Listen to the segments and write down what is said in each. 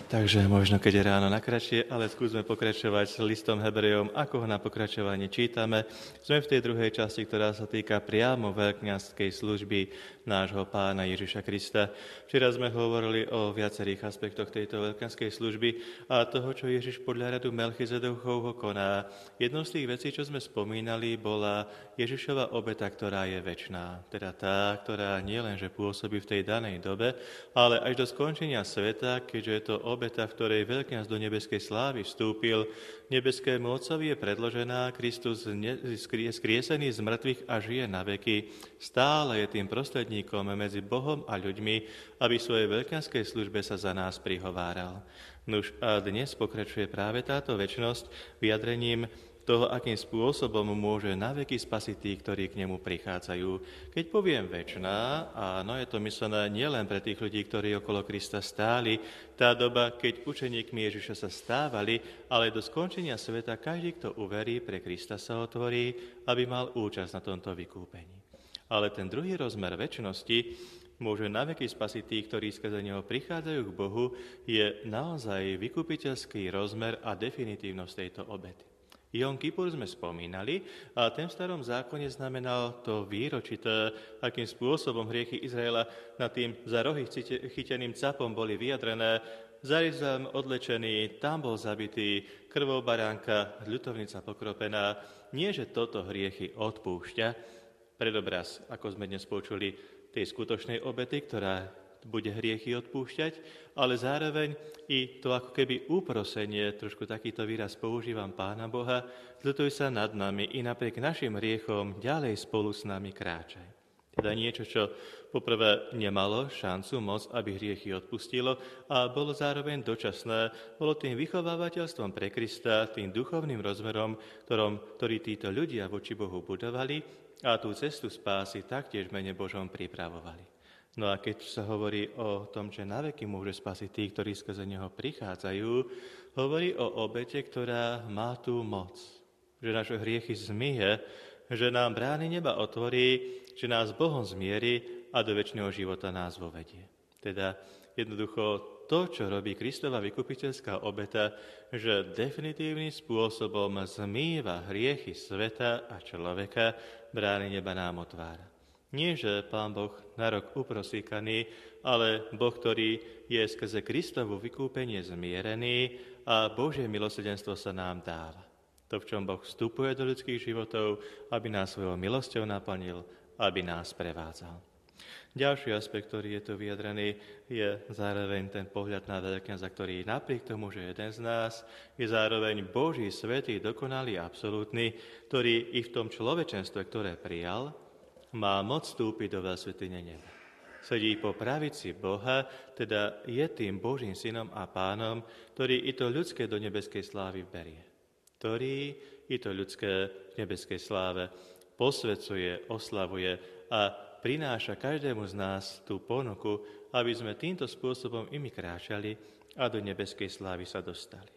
Takže možno keď je ráno nakratšie, ale skúsme pokračovať s listom Hebrejom, ako ho na pokračovanie čítame. Sme v tej druhej časti, ktorá sa týka priamo veľkňazskej služby nášho Pána Ježiša Krista. Včera sme hovorili o viacerých aspektoch tejto veľkňazskej služby a toho, čo Ježiš podľa radu Melchizedechovho koná. Jednou z tých vecí, čo sme spomínali, bola Ježišova obeta, ktorá je večná. Teda tá, ktorá nielenže pôsobí v tej danej dobe, ale až do skončenia sveta, keďže je to obeta, v ktorej veľkňaz do nebeskej slávy vstúpil, nebeskému Otcovi je predložená, Kristus je skriesený z mŕtvych a žije na veky. Stále je tým prostredníkom medzi Bohom a ľuďmi, aby v svojej veľkňazskej službe sa za nás prihováral. Nuž a dnes pokračuje práve táto večnosť vyjadrením toho, akým spôsobom môže naveky spasiť tých, ktorí k nemu prichádzajú. Keď poviem večná, áno, je to myslené nielen pre tých ľudí, ktorí okolo Krista stáli, tá doba, keď učeníkmi Ježiša sa stávali, ale do skončenia sveta každý, kto uverí, pre Krista sa otvorí, aby mal účasť na tomto vykúpení. Ale ten druhý rozmer večnosti môže naveky spasiť tých, ktorí skrze neho prichádzajú k Bohu, je naozaj vykupiteľský rozmer a definitívnosť tejto obety. Jom Kipur sme spomínali a ten v starom zákone znamenal to výročité, akým spôsobom hriechy Izraela nad tým za rohy chyteným capom boli vyjadrené. Zarizam odlečený, tam bol zabitý, krvou baránka, ľutovnica pokropená. Nie, že toto hriechy odpúšťa, predobraz, ako sme dnes počuli, tej skutočnej obety, ktorá bude hriechy odpúšťať, ale zároveň i to ako keby uprosenie, trošku takýto výraz používam Pána Boha, zľutuj sa nad nami i napriek našim hriechom ďalej spolu s nami kráčaj. Teda niečo, čo poprvé nemalo šancu moc, aby hriechy odpustilo a bolo zároveň dočasné, bolo tým vychovávateľstvom pre Krista, tým duchovným rozmerom, ktorý títo ľudia voči Bohu budovali a tú cestu spásy taktiež v mene Božom pripravovali. No a keď sa hovorí o tom, že naveky môže spasiť tých, ktorí skrze neho prichádzajú, hovorí o obete, ktorá má tú moc, že naše hriechy zmije, že nám brány neba otvorí, že nás Bohom zmieri a do večného života nás vovedie. Teda jednoducho to, čo robí Kristova vykupiteľská obeta, že definitívnym spôsobom zmýva hriechy sveta a človeka, brány neba nám otvára. Nie, že Pán Boh na rok uprosíkaný, ale Boh, ktorý je skrze Kristovu vykúpenie zmierený a Božie milosrdenstvo sa nám dáva. To, v čom Boh vstupuje do ľudských životov, aby nás svojou milosťou naplnil, aby nás prevádzal. Ďalší aspekt, ktorý je tu vyjadrený, je zároveň ten pohľad na veľkňaza, ktorý napriek tomu, že jeden z nás je zároveň Boží, svätý, dokonalý, absolútny, ktorý i v tom človečenstve, ktoré prijal, má moc vstúpiť do veľsvätyne neba. Sedí po pravici Boha, teda je tým Božím synom a pánom, ktorý i to ľudské do nebeskej slávy berie. Ktorý i to ľudské v nebeskej sláve posvedzuje, oslavuje a prináša každému z nás tú ponuku, aby sme týmto spôsobom i my kráčali a do nebeskej slávy sa dostali.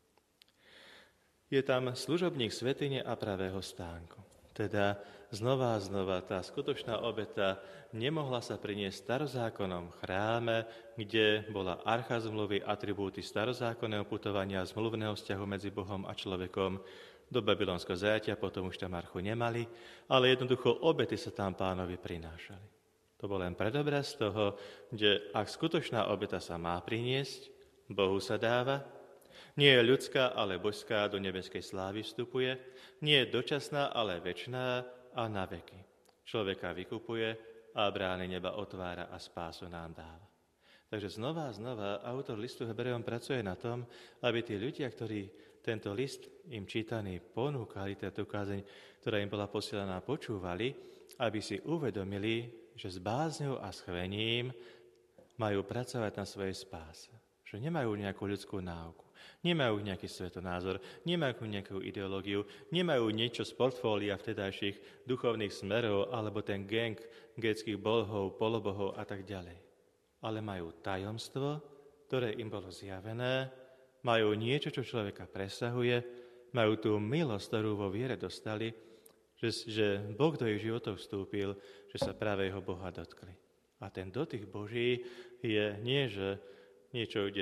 Je tam služobník svätyne a pravého stánku. Teda znova a znova tá skutočná obeta nemohla sa priniesť v starozákonnom chráme, kde bola archa zmluvy, atribúty starozákonného putovania, zmluvného vzťahu medzi Bohom a človekom. Do babylonského zajatia potom už tam archu nemali, ale jednoducho obety sa tam Pánovi prinášali. To bol len predobraz toho, že ak skutočná obeta sa má priniesť, Bohu sa dáva, nie je ľudská, ale božská, do nebeskej slávy vstupuje, nie je dočasná, ale večná a na veky. Človeka vykupuje a brány neba otvára a spásu nám dáva. Takže znova a znova autor listu Hebrejom pracuje na tom, aby tí ľudia, ktorí tento list im čítaný ponúkali, táto kázeň, ktorá im bola posielaná, počúvali, aby si uvedomili, že s bázňou a schvením majú pracovať na svojej spáse. Že nemajú nejakú ľudskú náuku, nemajú nejaký svetonázor, nemajú nejakú ideológiu, nemajú niečo z portfólia vtedajších duchovných smerov alebo ten gang gréckych bohov, polobohov a tak ďalej. Ale majú tajomstvo, ktoré im bolo zjavené, majú niečo, čo človeka presahuje, majú tú milosť, ktorú vo viere dostali, že Boh do ich životov vstúpil, že sa práve jeho Boha dotkli. A ten dotyk Boží je nie, že niečo, kde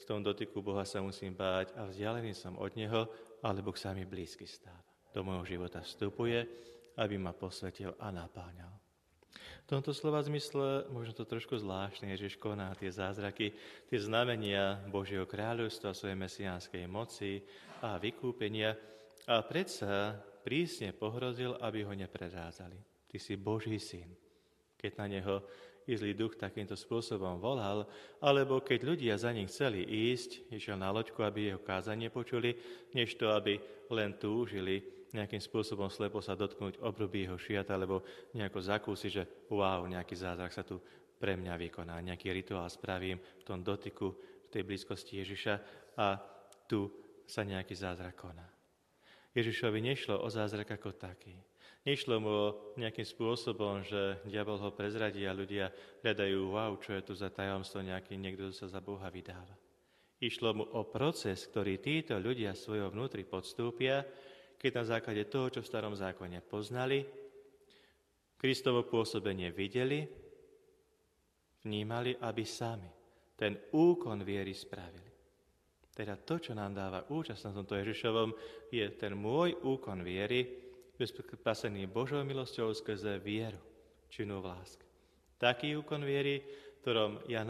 v tom dotyku Boha sa musím báť a vzdialený som od Neho, ale Boh sa mi blízky stáva. Do môjho života vstupuje, aby ma posvetil a napáňal. V tomto slova zmysle, možno to trošku zvláštne, Ježiš koná tie zázraky, tie znamenia Božieho kráľovstva, svojej mesiánskej moci a vykúpenia a predsa prísne pohrozil, aby ho neprerádzali. Ty si Boží syn. Keď na neho zlý duch takýmto spôsobom volal, alebo keď ľudia za ním chceli ísť, išiel na loďku, aby jeho kázanie počuli, než to, aby len túžili nejakým spôsobom slepo sa dotknúť obruby jeho šiat, alebo nejako zakúsiť, že wow, nejaký zázrak sa tu pre mňa vykoná, nejaký rituál spravím v tom dotyku, v tej blízkosti Ježiša a tu sa nejaký zázrak koná. Ježišovi nešlo o zázrak ako taký. Nešlo mu nejakým spôsobom, že diabol ho prezradí a ľudia hľadajú, wow, čo je tu za tajomstvo, nejaký niekto sa za Boha vydáva. Išlo mu o proces, ktorý títo ľudia svojho vnútri podstúpia, keď na základe toho, čo v starom zákone poznali, Kristovo pôsobenie videli, vnímali, aby sami ten úkon viery spravili. Teda to, čo nám dáva účasť na tomto Ježišovom, je ten môj úkon viery, spasený Božou milosťou skrze vieru, činnú v láske. Taký úkon viery, ktorom ja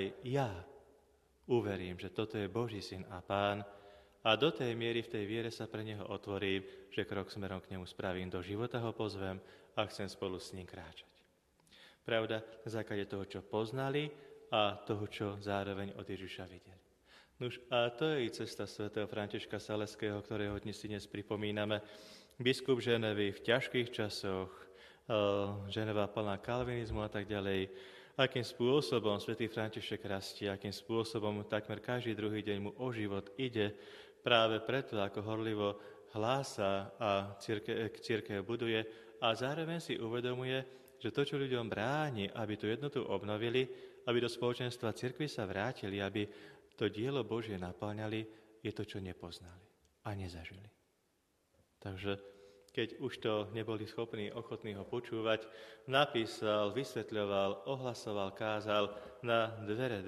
uverím, že toto je Boží syn a Pán a do tej miery v tej viere sa pre neho otvorím, že krok smerom k nemu spravím, do života ho pozvem a chcem spolu s ním kráčať. Pravda, na základe toho, čo poznali a toho, čo zároveň od Ježiša videli. Nuž, a to je i cesta svätého Františka Saleského, ktorého dnes pripomíname. Biskup Ženevy v ťažkých časoch, Ženeva plná kalvinizmu a tak ďalej, akým spôsobom svätý František rastie, akým spôsobom takmer každý druhý deň mu o život ide, práve preto, ako horlivo hlása a cirkev buduje a zároveň si uvedomuje, že to, čo ľuďom bráni, aby tú jednotu obnovili, aby do spoločenstva cirkvi sa vrátili, aby to dielo Božie naplňali, je to, čo nepoznali a nezažili. Takže keď už to neboli schopní, ochotní ho počúvať, napísal, vysvetľoval, ohlasoval, kázal, na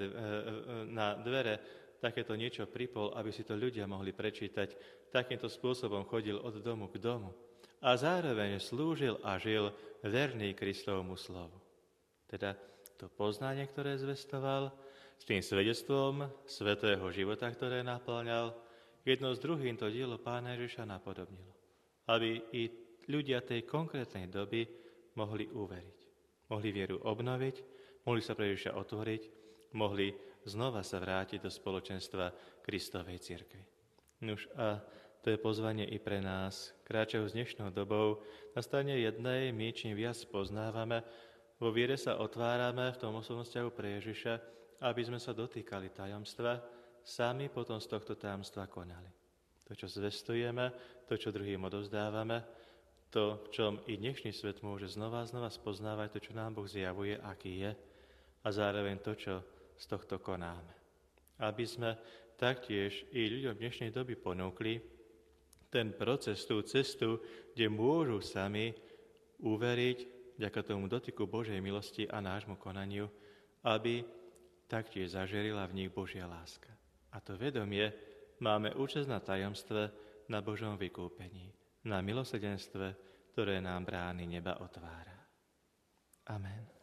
dvere takéto niečo pripol, aby si to ľudia mohli prečítať. Takýmto spôsobom chodil od domu k domu. A zároveň slúžil a žil verný Kristovmu slovu. Teda to poznanie, ktoré zvestoval, s tým svedectvom svätého života, ktoré naplňal, jedno s druhým to dielo Pána Ježiša napodobnilo. Aby i ľudia tej konkrétnej doby mohli uveriť. Mohli vieru obnoviť, mohli sa pre Ježiša otvoriť, mohli znova sa vrátiť do spoločenstva Kristovej cirkvi. Nuž a to je pozvanie i pre nás. Kráčajú s dnešnou dobou na strane jednej, my čím viac poznávame, vo viere sa otvárame v tom osobnom vzťahu pre Ježiša, aby sme sa dotýkali tajomstva, sami potom z tohto tajomstva konali. To, čo zvestujeme, to, čo druhým odovzdávame, to, v čom i dnešný svet môže znova spoznávať, to, čo nám Boh zjavuje, aký je, a zároveň to, čo z tohto konáme. Aby sme taktiež i ľuďom dnešnej doby ponúkli ten proces, tú cestu, kde môžu sami uveriť vďaka tomu dotyku Božej milosti a nášmu konaniu, aby taktiež zažerila v nich Božia láska. A to vedomie máme účasť na tajomstve, na Božom vykúpení, na milosrdenstve, ktoré nám brány neba otvára. Amen.